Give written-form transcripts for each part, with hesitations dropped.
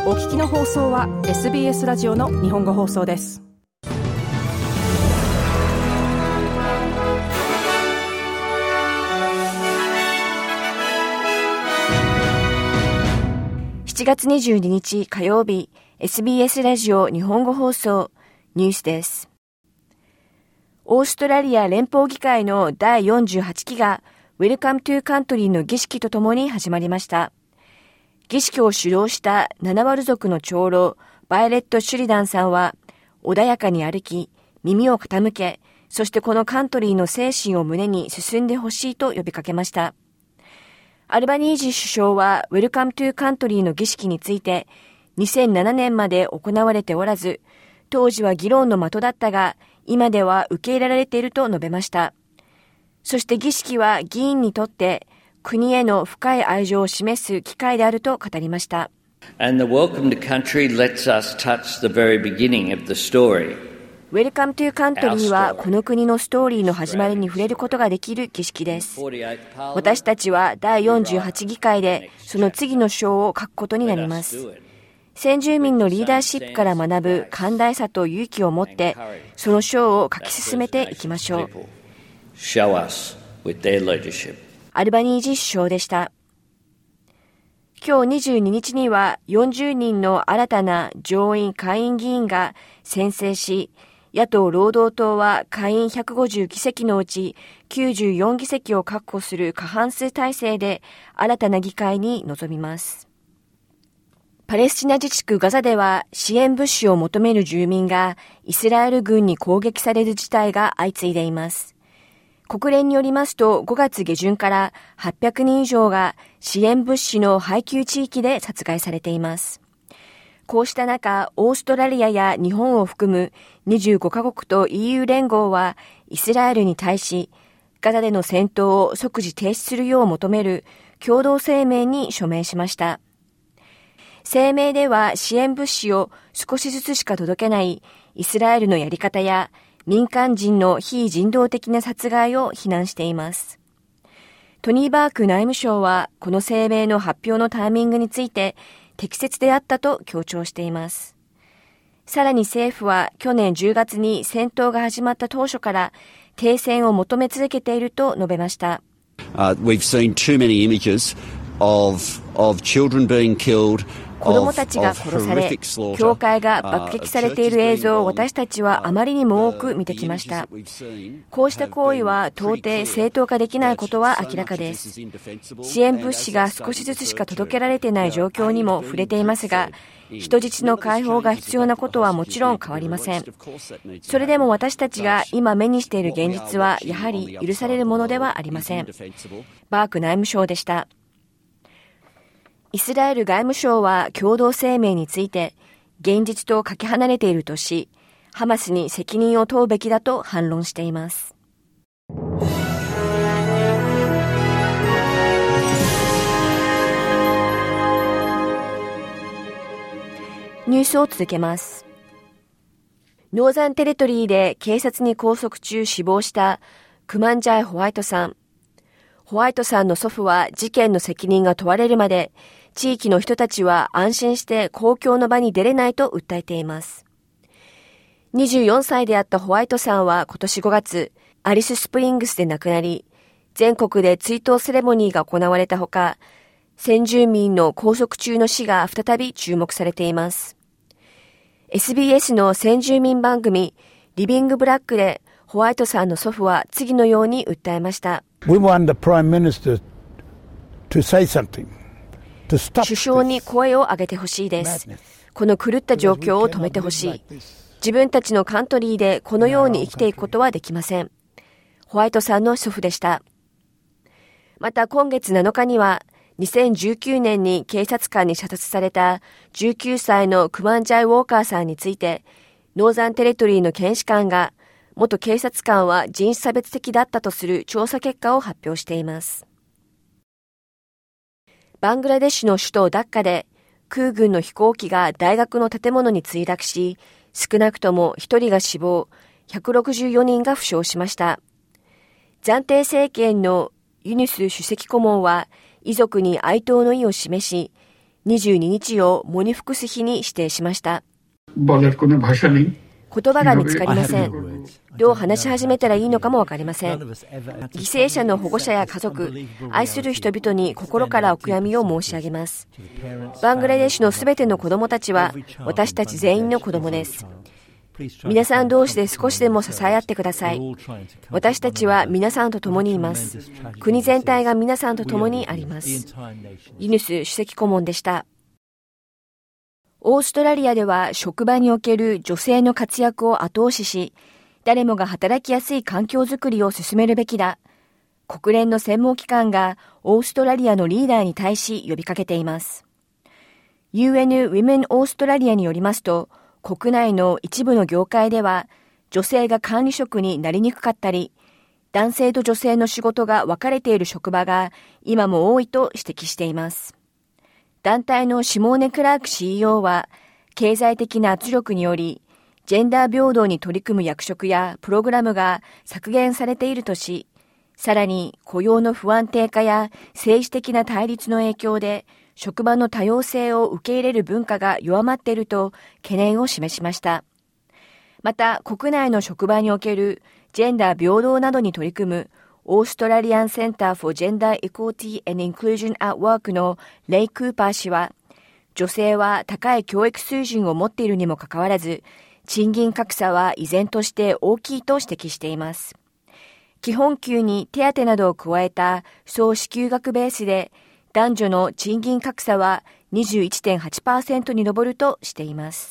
お聞きの放送は SBS ラジオの日本語放送です。 7月22日火曜日、SBS ラジオ日本語放送ニュースです。オーストラリア連邦議会の第48期が Welcome to Country の儀式とともに始まりました。儀式を主導したナナワル族の長老バイレット・シュリダンさんは穏やかに歩き、耳を傾け、そしてこのカントリーの精神を胸に進んでほしいと呼びかけました。アルバニージー首相は Welcome to Country の儀式について2007年まで行われておらず、当時は議論の的だったが、今では受け入れられていると述べました。そして儀式は議員にとって国への深い愛情を示す機会であると語りました。 And the Welcome to Country lets us touch the very beginning of the story. Welcome to Country はこの国のストーリーの始まりに触れることができる儀式です。私たちは第48議会でその次の章を書くことになります。先住民のリーダーシップから学ぶ寛大さと勇気を持ってその章を書き進めていきましょう。アルバニージー首相でした。今日22日には40人の新たな上院下院議員が宣誓し、野党労働党は下院150議席のうち94議席を確保する過半数体制で新たな議会に臨みます。パレスチナ自治区ガザでは支援物資を求める住民がイスラエル軍に攻撃される事態が相次いでいます。国連によりますと5月下旬から800人以上が支援物資の配給地域で殺害されています。こうした中、オーストラリアや日本を含む25カ国と EU 連合はイスラエルに対しガザでの戦闘を即時停止するよう求める共同声明に署名しました。声明では支援物資を少しずつしか届けないイスラエルのやり方や民間人の非人道的な殺害を非難しています。トニー・バーク内務相はこの声明の発表のタイミングについて適切であったと強調しています。さらに政府は去年10月に戦闘が始まった当初から停戦を求め続けていると述べました。 We've seen too many images of children being killed. 子供たちが殺され、教会が爆撃されている映像を私たちはあまりにも多く見てきました。こうした行為は到底正当化できないことは明らかです。支援物資が少しずつしか届けられていない状況にも触れていますが、人質の解放が必要なことはもちろん変わりません。それでも私たちが今目にしている現実はやはり許されるものではありません。バーク内務相でした。イスラエル外務省は共同声明について現実とかけ離れているとし、ハマスに責任を問うべきだと反論しています。ニュースを続けます。ノーザンテレトリーで警察に拘束中死亡したクマンジャイ・ホワイトさん。ホワイトさんの祖父は事件の責任が問われるまで地域の人たちは安心して公共の場に出れないと訴えています。24歳であったホワイトさんは今年5月、アリススプリングスで亡くなり、全国で追悼セレモニーが行われたほか、先住民の拘束中の死が再び注目されています。SBS の先住民番組、リビングブラックでホワイトさんの祖父は次のように訴えました。 We want the Prime Minister to say something. 首相に声を上げてほしいです。この狂った状況を止めてほしい。自分たちのカントリーでこのように生きていくことはできません。ホワイトさんの祖父でした。また今月7日には2019年に警察官に射殺された19歳のクマンジャイ・ウォーカーさんについてノーザンテレトリーの検視官が元警察官は人種差別的だったとする調査結果を発表しています。バングラデシュの首都ダッカで空軍の飛行機が大学の建物に墜落し、少なくとも1人が死亡、164人が負傷しました。暫定政権のユヌス首席顧問は遺族に哀悼の意を示し、 22日をモニフクス日に指定しました。 言葉が見つかりません。どう話し始めたらいいのかもわかりません。犠牲者の保護者や家族、愛する人々に心からお悔やみを申し上げます。バングラデシュのすべての子供たちは私たち全員の子供です。皆さん同士で少しでも支え合ってください。私たちは皆さんと共にいます。国全体が皆さんと共にあります。ユヌス首席顧問でした。オーストラリアでは職場における女性の活躍を後押しし、誰もが働きやすい環境づくりを進めるべきだ。国連の専門機関がオーストラリアのリーダーに対し呼びかけています。UN Women Australia によりますと、国内の一部の業界では女性が管理職になりにくかったり、男性と女性の仕事が分かれている職場が今も多いと指摘しています。団体のシモーネ・クラーク CEO は、経済的な圧力により、ジェンダー平等に取り組む役職やプログラムが削減されているとし、さらに雇用の不安定化や政治的な対立の影響で、職場の多様性を受け入れる文化が弱まっていると懸念を示しました。また、国内の職場におけるジェンダー平等などに取り組むオーストラリアンセンター for Gender Equality and Inclusion at Work のレイ・クーパー氏は、女性は高い教育水準を持っているにもかかわらず、賃金格差は依然として大きいと指摘しています。基本給に手当などを加えた総支給額ベースで、男女の賃金格差は 21.8% に上るとしています。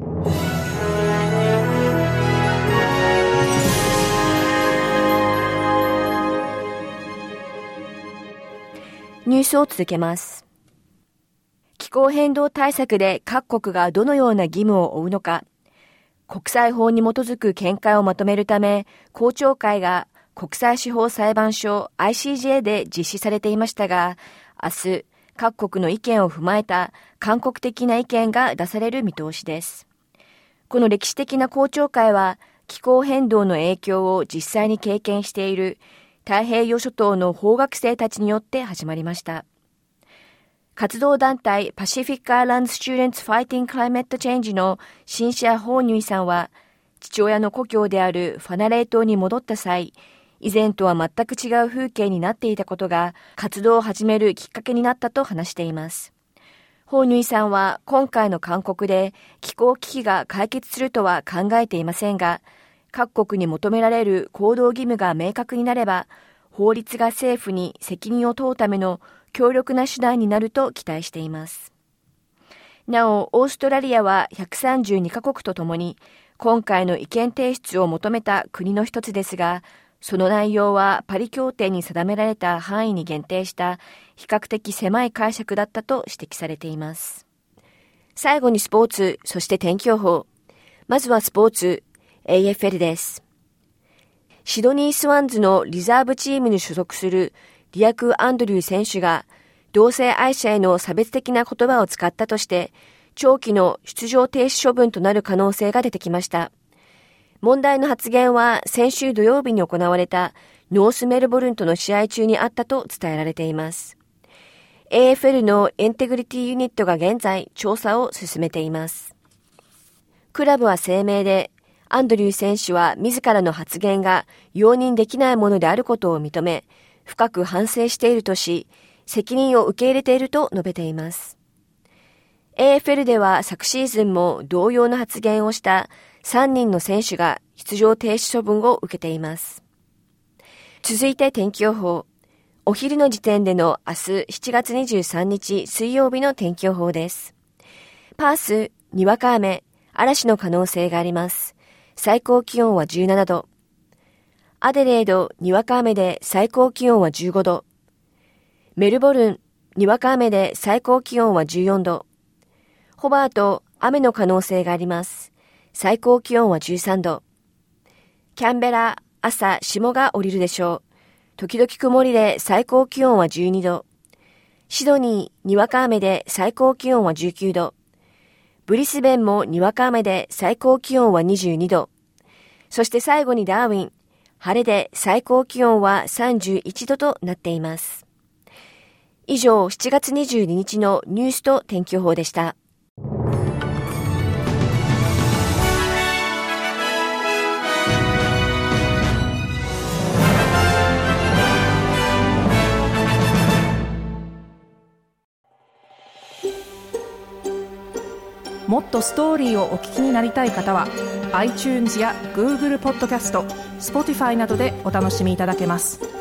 ニュースを続けます。気候変動対策で各国がどのような義務を負うのか、国際法に基づく見解をまとめるため、公聴会が国際司法裁判所 ICJ で実施されていましたが、明日、各国の意見を踏まえた勧告的な意見が出される見通しです。この歴史的な公聴会は、気候変動の影響を実際に経験している太平洋諸島の法学生たちによって始まりました。活動団体パシフィック・アイランド・スチューデンツ・ファイティング・クライメット・チェンジのシンシア・ホーニュイさんは、父親の故郷であるファナレー島に戻った際、以前とは全く違う風景になっていたことが活動を始めるきっかけになったと話しています。ホーニュイさんは今回の勧告で気候危機が解決するとは考えていませんが、各国に求められる行動義務が明確になれば、法律が政府に責任を問うための強力な手段になると期待しています。なお、オーストラリアは132カ国とともに、今回の意見提出を求めた国の一つですが、その内容はパリ協定に定められた範囲に限定した比較的狭い解釈だったと指摘されています。最後にスポーツ、そして天気予報。まずはスポーツ、AFL です。シドニースワンズのリザーブチームに所属するリアク・アンドリュー選手が同性愛者への差別的な言葉を使ったとして長期の出場停止処分となる可能性が出てきました。問題の発言は先週土曜日に行われたノースメルボルンとの試合中にあったと伝えられています。AFL のインテグリティユニットが現在調査を進めています。クラブは声明でアンドリュー選手は自らの発言が容認できないものであることを認め、深く反省しているとし、責任を受け入れていると述べています。AFL では昨シーズンも同様の発言をした3人の選手が出場停止処分を受けています。続いて天気予報。お昼の時点での明日7月23日水曜日の天気予報です。パース、にわか雨、嵐の可能性があります。最高気温は17度。アデレード、にわか雨で最高気温は15度。メルボルン、にわか雨で最高気温は14度。ホバート、雨の可能性があります。最高気温は13度。キャンベラ、朝、霜が降りるでしょう。時々曇りで最高気温は12度。シドニー、にわか雨で最高気温は19度。ブリスベンもにわか雨で最高気温は22度。そして最後にダーウィン、晴れで最高気温は31度となっています。 以上、7月22日のニュースと天気予報でした。 もっとストーリーをお聞きになりたい方は iTunes や Google ポッドキャスト、Spotify などでお楽しみいただけます。